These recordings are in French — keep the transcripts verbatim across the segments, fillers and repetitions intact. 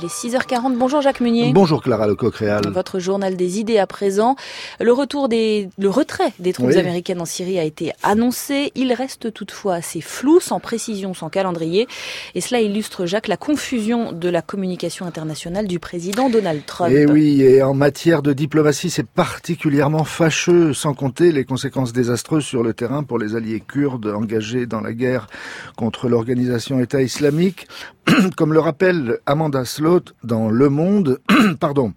Il est six heures quarante. Bonjour Jacques Munier. Bonjour Clara Lecoq-Réal. Votre journal des idées à présent. Le retour des, le retrait des troupes oui. américaines en Syrie a été annoncé. Il reste toutefois assez flou, sans précision, sans calendrier. Et cela illustre, Jacques, la confusion de la communication internationale du président Donald Trump. Et oui, et en matière de diplomatie, c'est particulièrement fâcheux, sans compter les conséquences désastreuses sur le terrain pour les alliés kurdes engagés dans la guerre contre l'organisation État islamique. Comme le rappelle Amanda Slaughter dans Le Monde, pardon.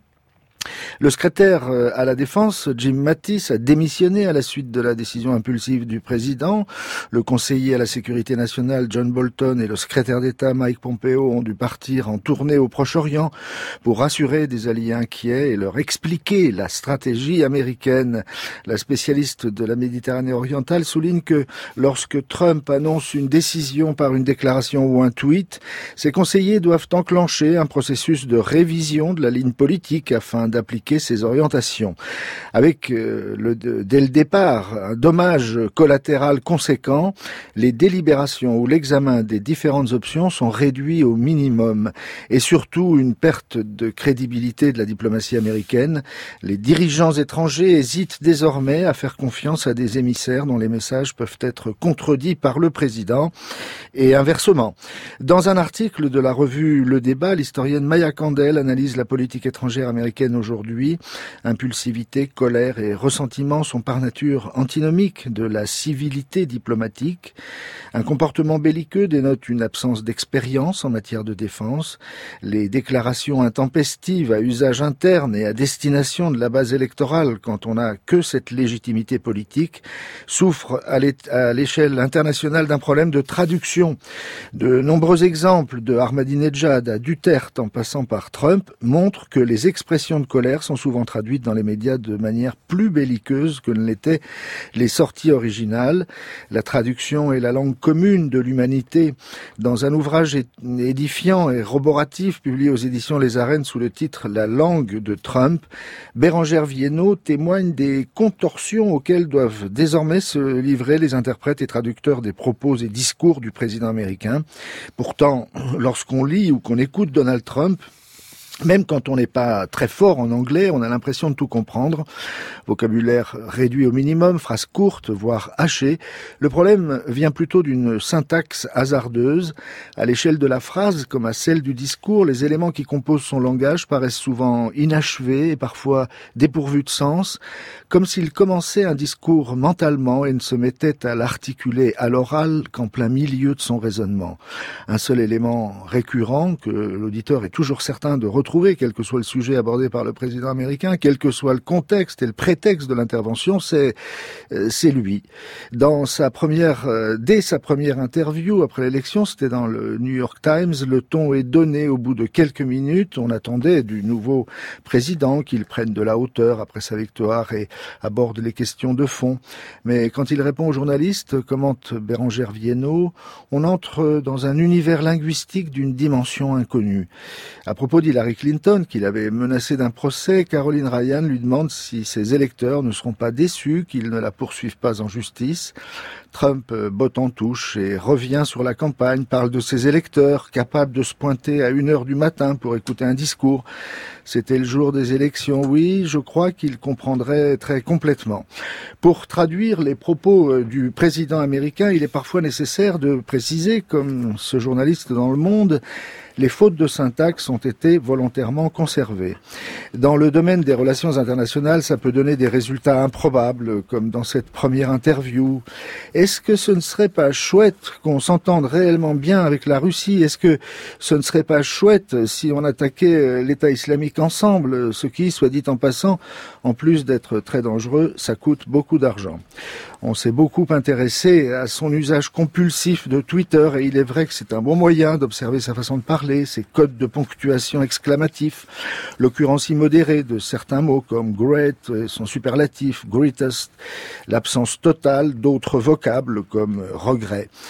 Le secrétaire à la Défense, Jim Mattis, a démissionné à la suite de la décision impulsive du président. Le conseiller à la sécurité nationale, John Bolton, et le secrétaire d'État, Mike Pompeo, ont dû partir en tournée au Proche-Orient pour rassurer des alliés inquiets et leur expliquer la stratégie américaine. La spécialiste de la Méditerranée orientale souligne que lorsque Trump annonce une décision par une déclaration ou un tweet, ses conseillers doivent enclencher un processus de révision de la ligne politique afin d'appliquer ses orientations. Avec, euh, le, de, dès le départ, un dommage collatéral conséquent, les délibérations ou l'examen des différentes options sont réduits au minimum. Et surtout, une perte de crédibilité de la diplomatie américaine. Les dirigeants étrangers hésitent désormais à faire confiance à des émissaires dont les messages peuvent être contredits par le président, et inversement. Dans un article de la revue Le Débat, l'historienne Maya Candel analyse la politique étrangère américaine aujourd'hui. Impulsivité, colère et ressentiment sont par nature antinomiques de la civilité diplomatique. Un comportement belliqueux dénote une absence d'expérience en matière de défense. Les déclarations intempestives à usage interne et à destination de la base électorale, quand on n'a que cette légitimité politique, souffrent à l'échelle internationale d'un problème de traduction. De nombreux exemples, de Ahmadinejad à Duterte en passant par Trump, montrent que les expressions de colère sont souvent traduites dans les médias de manière plus belliqueuse que ne l'étaient les sorties originales. La traduction est la langue commune de l'humanité. Dans un ouvrage édifiant et roboratif publié aux éditions Les Arènes sous le titre « La langue de Trump », Bérengère Viennot témoigne des contorsions auxquelles doivent désormais se livrer les interprètes et traducteurs des propos et discours du président américain. Pourtant, lorsqu'on lit ou qu'on écoute Donald Trump, même quand on n'est pas très fort en anglais, on a l'impression de tout comprendre. Vocabulaire réduit au minimum, phrases courtes, voire hachées. Le problème vient plutôt d'une syntaxe hasardeuse. À l'échelle de la phrase, comme à celle du discours, les éléments qui composent son langage paraissent souvent inachevés et parfois dépourvus de sens, comme s'il commençait un discours mentalement et ne se mettait à l'articuler à l'oral qu'en plein milieu de son raisonnement. Un seul élément récurrent que l'auditeur est toujours certain de retrouver Trouver, quel que soit le sujet abordé par le président américain, quel que soit le contexte et le prétexte de l'intervention, c'est euh, c'est lui. Dans sa première, euh, dès sa première interview après l'élection, c'était dans le New York Times, le ton est donné au bout de quelques minutes. On attendait du nouveau président qu'il prenne de la hauteur après sa victoire et aborde les questions de fond. Mais quand il répond aux journalistes, commente Bérengère Viennot, on entre dans un univers linguistique d'une dimension inconnue. À propos d'Hillary Clinton, qu'il avait menacé d'un procès, Caroline Ryan lui demande si ses électeurs ne seront pas déçus qu'ils ne la poursuivent pas en justice. Trump botte en touche et revient sur la campagne, parle de ses électeurs, capables de se pointer à une heure du matin pour écouter un discours. C'était le jour des élections, oui, je crois qu'il comprendrait très complètement. Pour traduire les propos du président américain, il est parfois nécessaire de préciser, comme ce journaliste dans Le Monde, les fautes de syntaxe ont été volontairement conservées. Dans le domaine des relations internationales, ça peut donner des résultats improbables, comme dans cette première interview. Est-ce que ce ne serait pas chouette qu'on s'entende réellement bien avec la Russie? Est-ce que ce ne serait pas chouette si on attaquait l'État islamique ensemble? Ce qui, soit dit en passant, en plus d'être très dangereux, ça coûte beaucoup d'argent. On s'est beaucoup intéressé à son usage compulsif de Twitter et il est vrai que c'est un bon moyen d'observer sa façon de parler, ses codes de ponctuation exclamatifs, l'occurrence immodérée de certains mots comme great, son superlatif, greatest, l'absence totale d'autres vocables comme regret.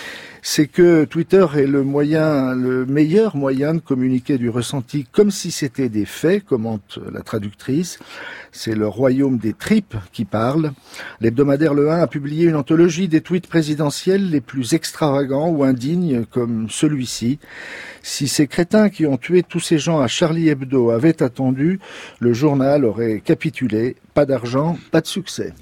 c'est que Twitter est le moyen, le meilleur moyen de communiquer du ressenti comme si c'était des faits, commente la traductrice. C'est le royaume des tripes qui parle. L'hebdomadaire Le un a publié une anthologie des tweets présidentiels les plus extravagants ou indignes, comme celui-ci. Si ces crétins qui ont tué tous ces gens à Charlie Hebdo avaient attendu, le journal aurait capitulé. Pas d'argent, pas de succès.